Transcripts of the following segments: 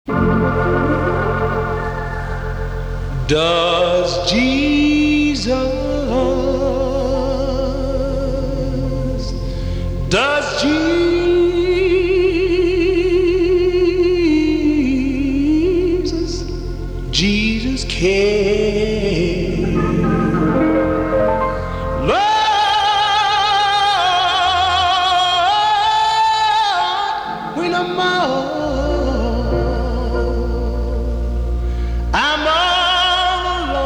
Does Jesus, does Jesus care? Lord, when I'm all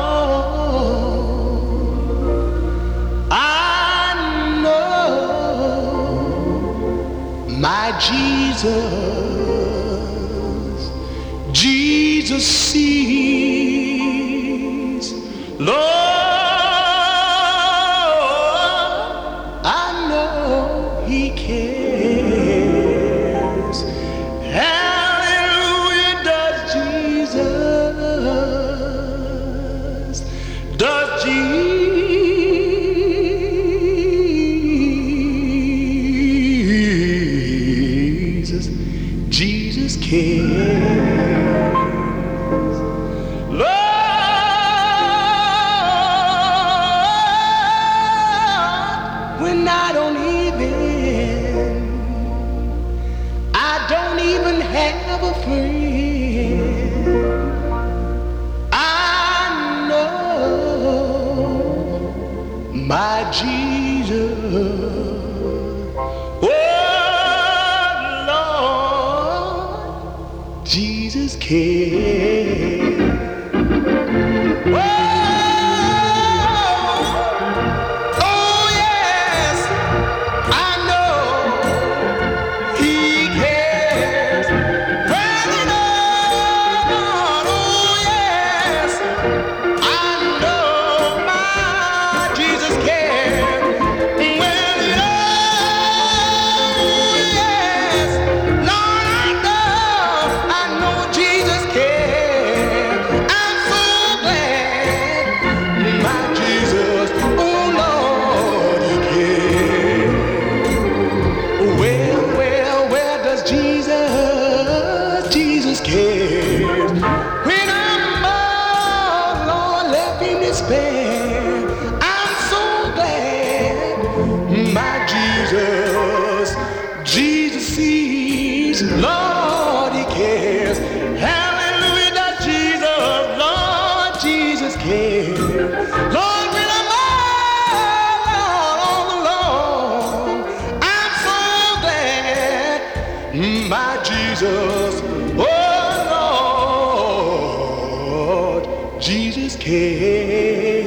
alone, I know my Jesus sees. Lord, I know He cares. Hallelujah, does Jesus cares. Lord, when I don't even have a friend, I know my Jesus. Oh Lord, Jesus cares. Oh yes, I know He cares. Well, Lord, oh yes, I know my Jesus cares. Well, yes, Lord, I know Jesus cares. I'm so glad my Jesus, oh Lord, He cares. Well, does Jesus cares? When I'm all Lord left in despair, I'm so glad my Jesus sees. Lord, He cares. Hallelujah, does Lord Jesus cares. Lord, when I'm all alone, I'm so glad my Jesus, oh Lord, Jesus cares.